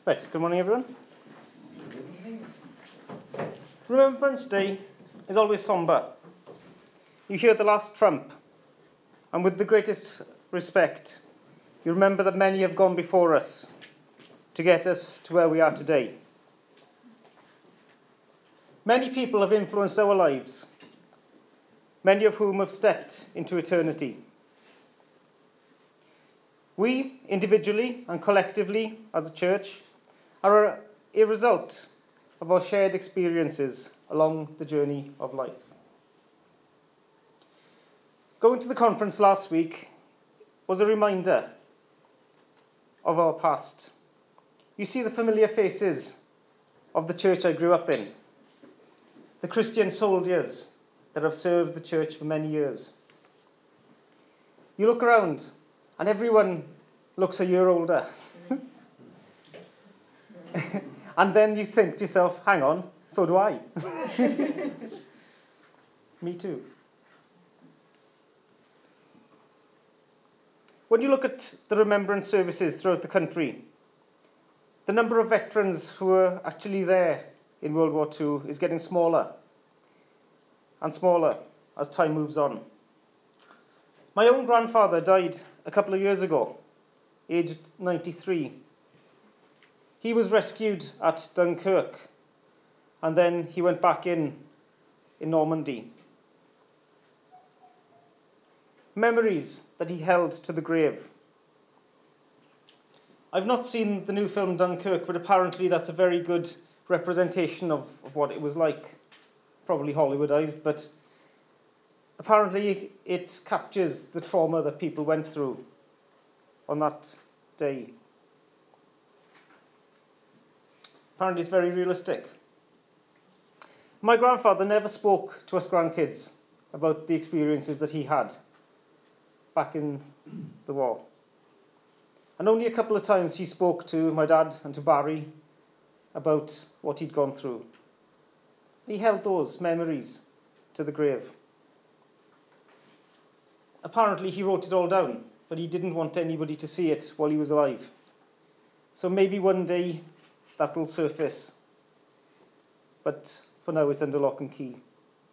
Right, good morning everyone. Remembrance Day is always sombre. You hear the last trump, and with the greatest respect, you remember that many have gone before us to get us to where we are today. Many people have influenced our lives, many of whom have stepped into eternity. We, individually and collectively as a church, are a result of our shared experiences along the journey of life. Going to the conference last week was a reminder of our past. You see the familiar faces of the church I grew up in, the Christian soldiers that have served the church for many years. You look around and everyone looks a year older. And then you think to yourself, hang on, so do I. Me too. When you look at the remembrance services throughout the country, the number of veterans who were actually there in World War II is getting smaller and smaller as time moves on. My own grandfather died a couple of years ago, aged 93. He was rescued at Dunkirk, and then he went back in Normandy. Memories that he held to the grave. I've not seen the new film Dunkirk, but apparently that's a very good representation of what it was like. Probably Hollywoodized, but apparently it captures the trauma that people went through on that day. Apparently it's very realistic. My grandfather never spoke to us grandkids about the experiences that he had back in the war. And only a couple of times he spoke to my dad and to Barry about what he'd gone through. He held those memories to the grave. Apparently he wrote it all down, but he didn't want anybody to see it while he was alive. So maybe one day that will surface. But for now it's under lock and key.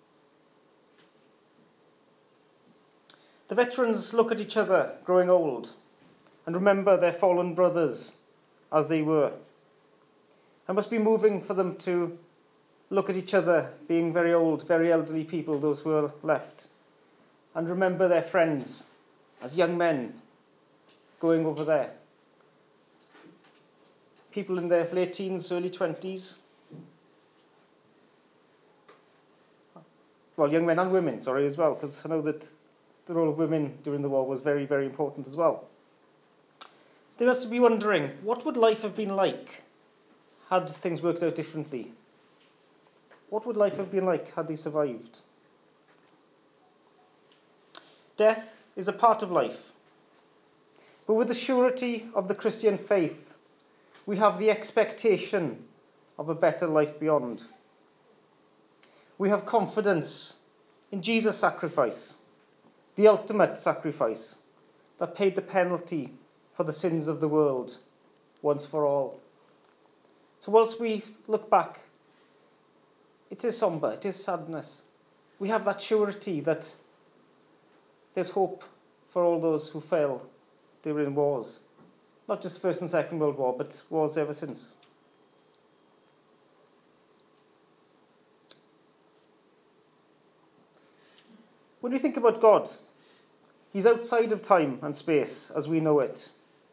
The veterans look at each other growing old and remember their fallen brothers as they were. It must be moving for them to look at each other being very old, very elderly people, those who are left, and remember their friends as young men going over there. People in their late teens, early 20s. Well, young men and women, as well, because I know that the role of women during the war was very, very important as well. They must be wondering, what would life have been like had things worked out differently? What would life have been like had they survived? Death is a part of life. But with the surety of the Christian faith, we have the expectation of a better life beyond. We have confidence in Jesus' sacrifice, the ultimate sacrifice that paid the penalty for the sins of the world once for all. So whilst we look back, it is sombre, it is sadness. We have that surety that there's hope for all those who fell during wars. Not just First and Second World War, but wars ever since. When we think about God, he's outside of time and space as we know it.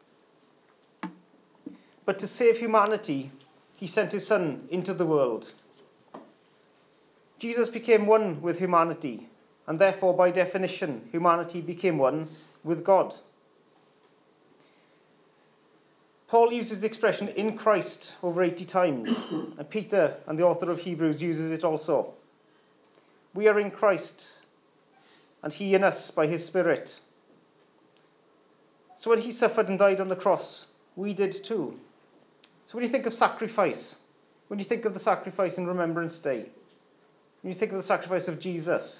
But to save humanity, he sent his Son into the world. Jesus became one with humanity, and therefore, by definition, humanity became one with God. Paul uses the expression in Christ over 80 times, and Peter, and the author of Hebrews, uses it also. We are in Christ, and he in us by his Spirit. So when he suffered and died on the cross, we did too. So when you think of sacrifice, when you think of the sacrifice in Remembrance Day, when you think of the sacrifice of Jesus,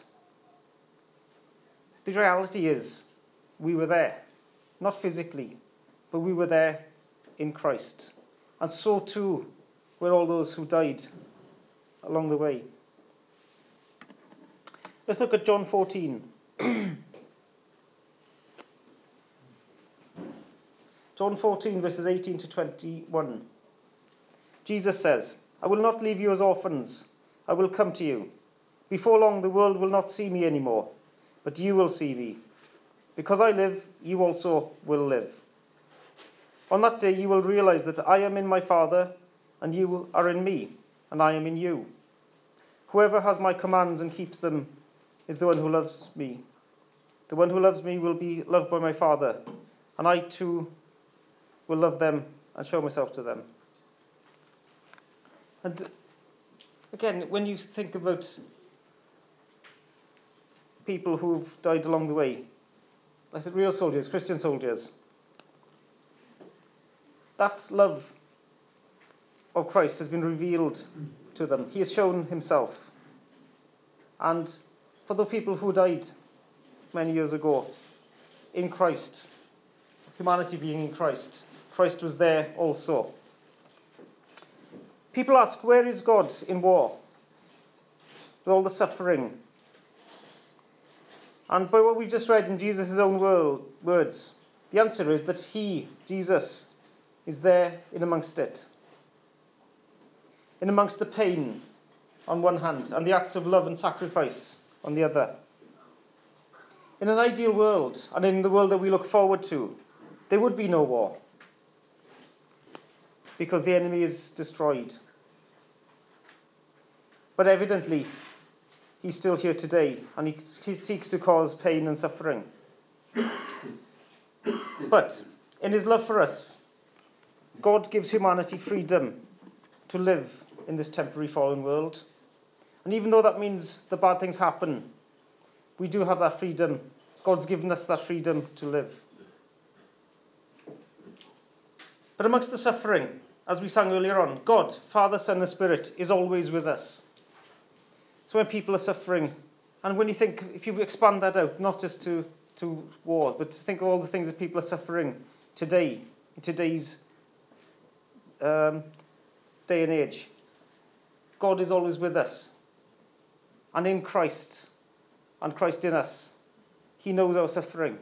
the reality is we were there. Not physically, but we were there in Christ. And so too were all those who died along the way. Let's look at John 14. John 14, verses 18 to 21. Jesus says, "I will not leave you as orphans. I will come to you. Before long, the world will not see me anymore, but you will see me. Because I live, you also will live. On that day, you will realize that I am in my Father, and you are in me, and I am in you. Whoever has my commands and keeps them is the one who loves me. The one who loves me will be loved by my Father, and I too will love them and show myself to them." And again, when you think about people who've died along the way, I said real soldiers, Christian soldiers, that love of Christ has been revealed to them. He has shown himself. And for the people who died many years ago in Christ, humanity being in Christ, Christ was there also. People ask, where is God in war? With all the suffering. And by what we've just read in Jesus' own words, the answer is that he, Jesus, is there in amongst it. In amongst the pain on one hand and the acts of love and sacrifice on the other. In an ideal world, and in the world that we look forward to, there would be no war, because the enemy is destroyed. But evidently, he's still here today, and he seeks to cause pain and suffering. But in his love for us, God gives humanity freedom to live in this temporary fallen world. And even though that means the bad things happen, we do have that freedom. God's given us that freedom to live. But amongst the suffering, as we sang earlier on, God, Father, Son and Spirit is always with us. So when people are suffering, and when you think, if you expand that out, not just to war, but to think of all the things that people are suffering today, in today's day and age, God is always with us. And in Christ, and Christ in us, he knows our suffering.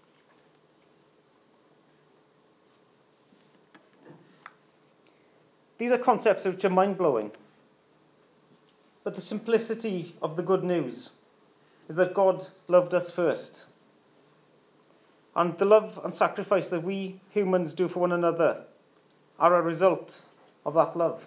These are concepts which are mind-blowing. But the simplicity of the good news is that God loved us first. And the love and sacrifice that we humans do for one another are a result of that love.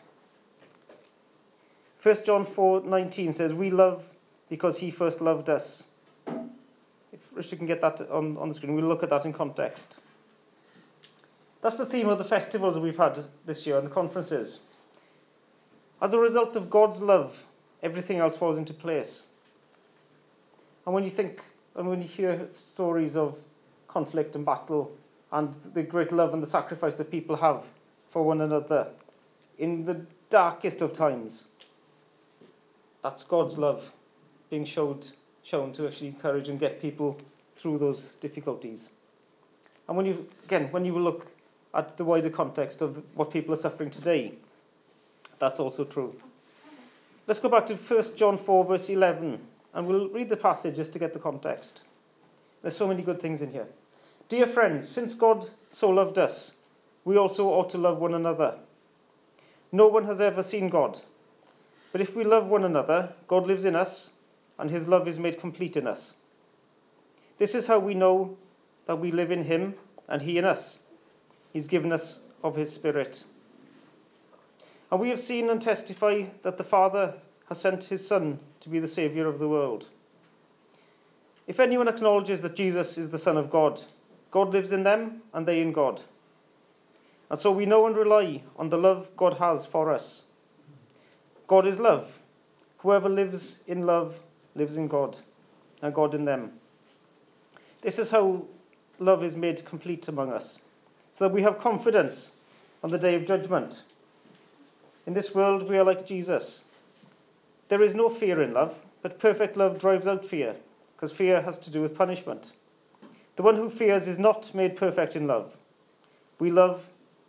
1 John 4:19 says, "We love because he first loved us." If Richard can get that on the screen, we'll look at that in context. That's the theme of the festivals that we've had this year and the conferences. As a result of God's love, everything else falls into place. And when you think, and when you hear stories of conflict and battle and the great love and the sacrifice that people have for one another in the darkest of times, that's God's love being shown to actually encourage and get people through those difficulties. And when you look at the wider context of what people are suffering today, that's also true. Let's go back to 1 John 4, verse 11, and we'll read the passage just to get the context. There's so many good things in here. "Dear friends, since God so loved us, we also ought to love one another. No one has ever seen God. But if we love one another, God lives in us, and his love is made complete in us. This is how we know that we live in him, and he in us. He's given us of his Spirit. And we have seen and testify that the Father has sent his Son to be the Saviour of the world. If anyone acknowledges that Jesus is the Son of God, God lives in them, and they in God. And so we know and rely on the love God has for us. God is love. Whoever lives in love lives in God, and God in them. This is how love is made complete among us, so that we have confidence on the day of judgment. In this world, we are like Jesus. There is no fear in love, but perfect love drives out fear, because fear has to do with punishment. The one who fears is not made perfect in love. We love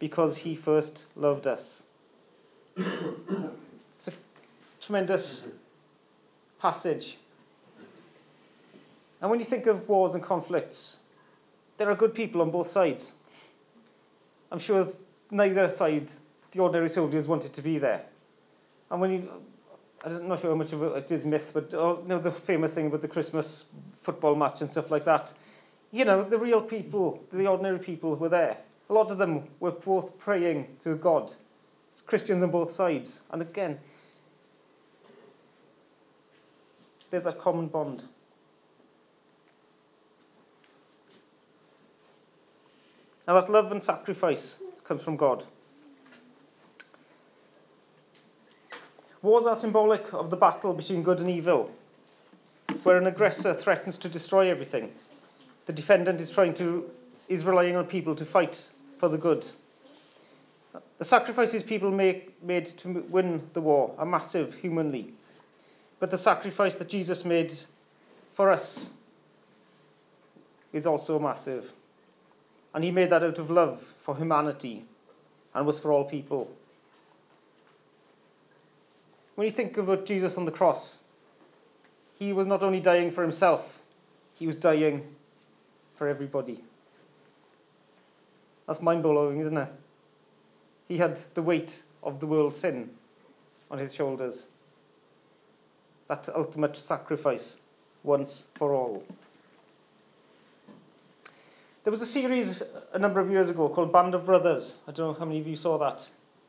because he first loved us. It's a tremendous passage. And when you think of wars and conflicts, there are good people on both sides. I'm sure neither side, the ordinary soldiers, wanted to be there. And I'm not sure how much of it is myth, but the famous thing about the Christmas football match and stuff like that. The real people, the ordinary people were there. A lot of them were both praying to God. Christians on both sides. And again, there's that common bond. Now that love and sacrifice comes from God. Wars are symbolic of the battle between good and evil, where an aggressor threatens to destroy everything. The defendant is relying on people to fight for the good. The sacrifices people made to win the war are massive humanly. But the sacrifice that Jesus made for us is also massive. And he made that out of love for humanity and was for all people. When you think about Jesus on the cross, he was not only dying for himself, he was dying for everybody. That's mind-blowing, isn't it? He had the weight of the world's sin on his shoulders. That ultimate sacrifice, once for all. There was a series a number of years ago called Band of Brothers. I don't know how many of you saw that.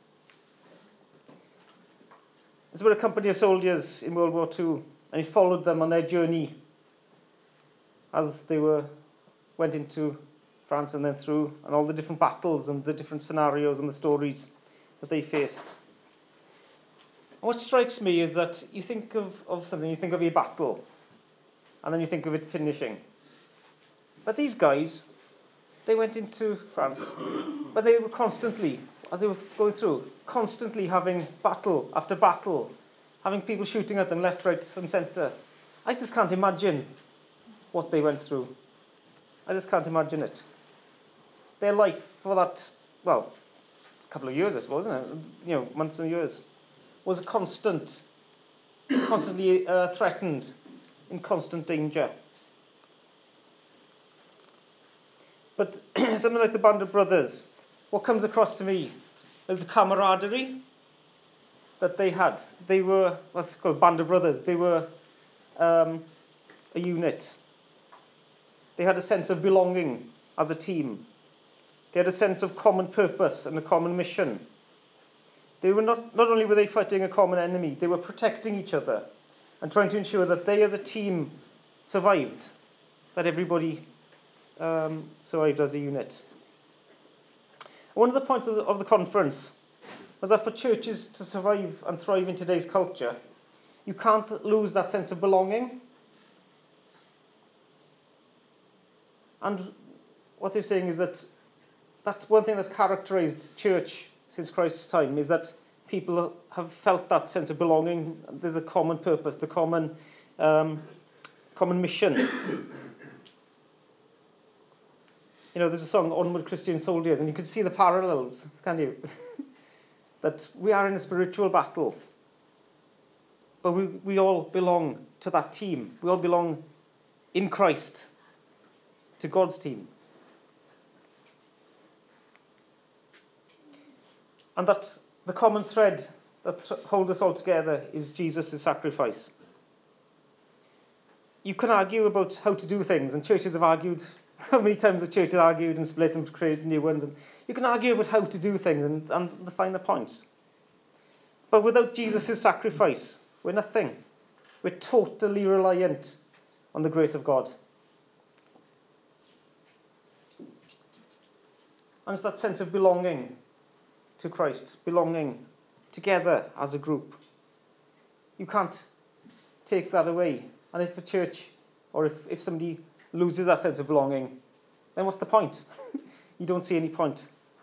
It's about a company of soldiers in World War II, and it followed them on their journey as they went into France and then through, and all the different battles and the different scenarios and the stories that they faced. And what strikes me is that you think of something, you think of a battle, and then you think of it finishing. But these guys, they went into France, but they were constantly, as they were going through, constantly having battle after battle, having people shooting at them left, right, and centre. I just can't imagine what they went through. I just can't imagine it. Their life for that, a couple of years, I suppose, isn't it? Months and years, was constantly threatened, in constant danger. But something like the Band of Brothers, what comes across to me is the camaraderie that they had. They were, what's called Band of Brothers. They were a unit. They had a sense of belonging as a team. They had a sense of common purpose and a common mission. They were not only were they fighting a common enemy, they were protecting each other and trying to ensure that they as a team survived, that everybody survived as a unit. One of the points of the conference was that for churches to survive and thrive in today's culture, you can't lose that sense of belonging. And what they're saying is that that's one thing that's characterized church since Christ's time, is that people have felt that sense of belonging. There's a common purpose, the common mission. There's a song, Onward Christian Soldiers, and you can see the parallels, can't you? That we are in a spiritual battle. But we all belong to that team. We all belong in Christ to God's team. And that's the common thread that holds us all together is Jesus' sacrifice. You can argue about how to do things, and churches have argued. How many times have churches argued and split and created new ones? And you can argue about how to do things and find the points. But without Jesus' sacrifice, we're nothing. We're totally reliant on the grace of God. And it's that sense of belonging to Christ, belonging together as a group. You can't take that away. And if a church, or if somebody loses that sense of belonging, then what's the point? You don't see any point.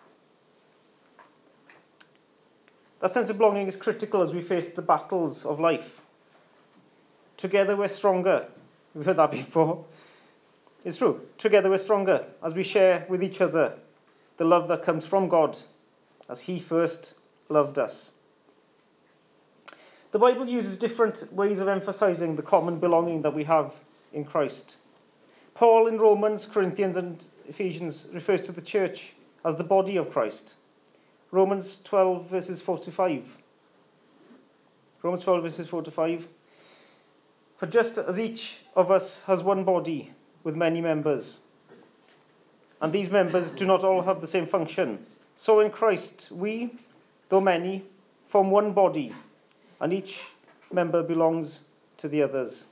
That sense of belonging is critical as we face the battles of life. Together we're stronger. We've heard that before. It's true. Together we're stronger as we share with each other the love that comes from God as he first loved us. The Bible uses different ways of emphasizing the common belonging that we have in Christ. Paul in Romans, Corinthians and Ephesians refers to the church as the body of Christ. Romans 12 verses 4 to 5. Romans 12 verses 4 to 5. For just as each of us has one body with many members, and these members do not all have the same function, so in Christ we, though many, form one body, and each member belongs to the others.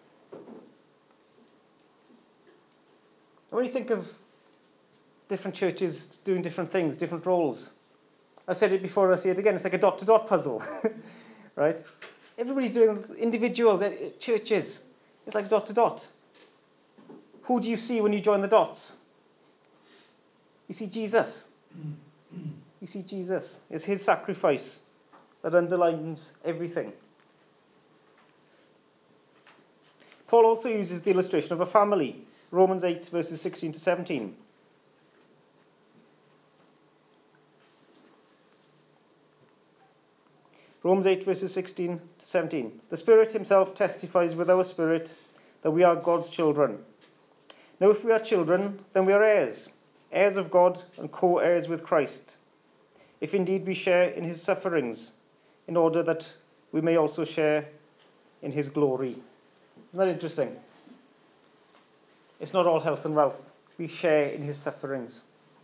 When you think of different churches doing different things, different roles, I've said it before, I'll say it again, it's like a dot-to-dot puzzle, right? Everybody's doing individual churches. It's like dot-to-dot. Who do you see when you join the dots? You see Jesus. You see Jesus. It's his sacrifice that underlines everything. Paul also uses the illustration of a family. Romans 8 verses 16 to 17. Romans 8 verses 16 to 17. The Spirit himself testifies with our spirit that we are God's children. Now if we are children, then we are heirs, heirs of God and co-heirs with Christ, if indeed we share in his sufferings, in order that we may also share in his glory. Isn't that interesting? It's not all health and wealth. We share in his sufferings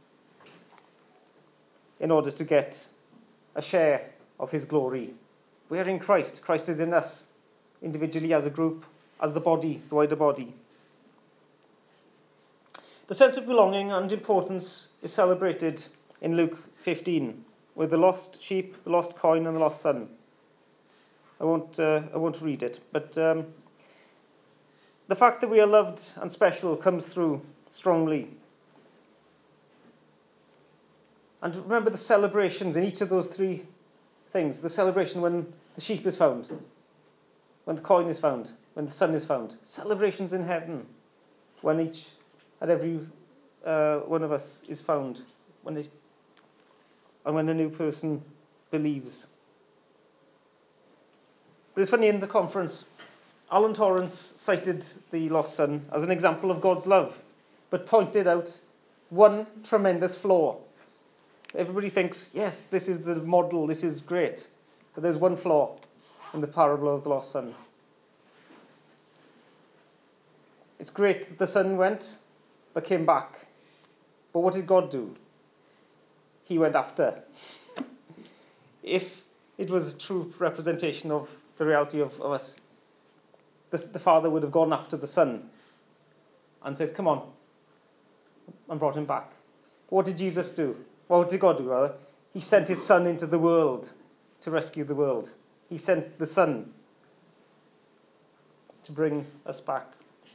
in order to get a share of his glory. We are in Christ. Christ is in us, individually, as a group, as the body, the wider body. The sense of belonging and importance is celebrated in Luke 15 with the lost sheep, the lost coin, and the lost son. I won't read it, but the fact that we are loved and special comes through strongly. And remember the celebrations in each of those three things. The celebration when the sheep is found, when the coin is found, when the son is found. Celebrations in heaven when each and every one of us is found, and when a new person believes. But it's funny, in the conference, Alan Torrance cited the lost son as an example of God's love, but pointed out one tremendous flaw. Everybody thinks, yes, this is the model, this is great. But there's one flaw in the parable of the lost son. It's great that the son went, but came back. But what did God do? He went after. If it was a true representation of the reality of us, the father would have gone after the son and said, come on, and brought him back. But what did Jesus do? Well, what did God do, rather? He sent his son into the world to rescue the world. He sent the son to bring us back.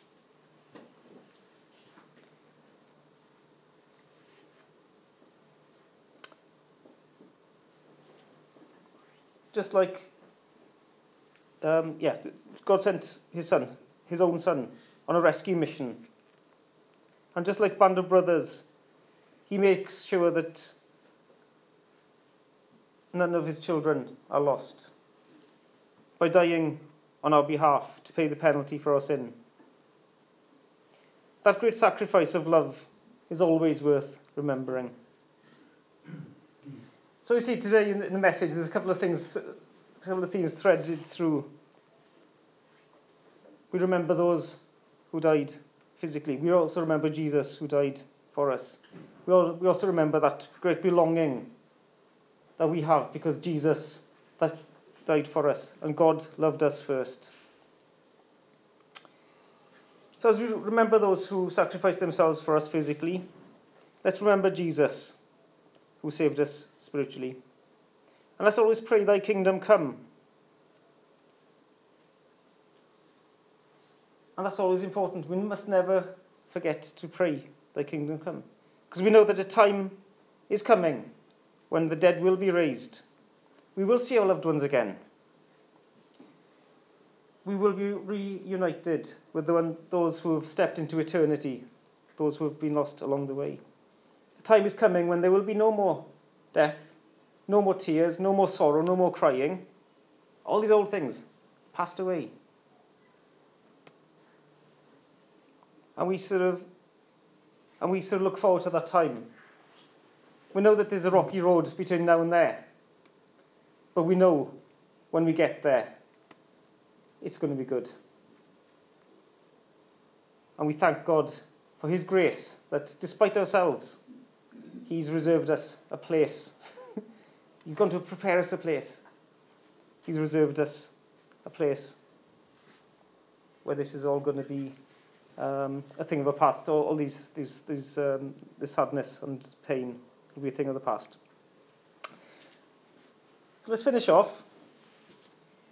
Just like, God sent his son, his own son, on a rescue mission. And just like Band of Brothers, he makes sure that none of his children are lost by dying on our behalf to pay the penalty for our sin. That great sacrifice of love is always worth remembering. So we see today in the message, there's a couple of themes threaded through. We remember those who died physically. We also remember Jesus who died for us. We also remember that great belonging that we have because Jesus that died for us and God loved us first. So as we remember those who sacrificed themselves for us physically, let's remember Jesus who saved us spiritually. And let's always pray, thy kingdom come. And that's always important. We must never forget to pray, thy kingdom come. Because we know that a time is coming when the dead will be raised. We will see our loved ones again. We will be reunited with those who have stepped into eternity, those who have been lost along the way. A time is coming when there will be no more death, no more tears, no more sorrow, no more crying. All these old things passed away. And we sort of look forward to that time. We know that there's a rocky road between now and there. But we know when we get there, it's going to be good. And we thank God for his grace, that despite ourselves, he's reserved us a place. He's going to prepare us a place. He's reserved us a place where this is all going to be a thing of the past. All this sadness and pain will be a thing of the past. So let's finish off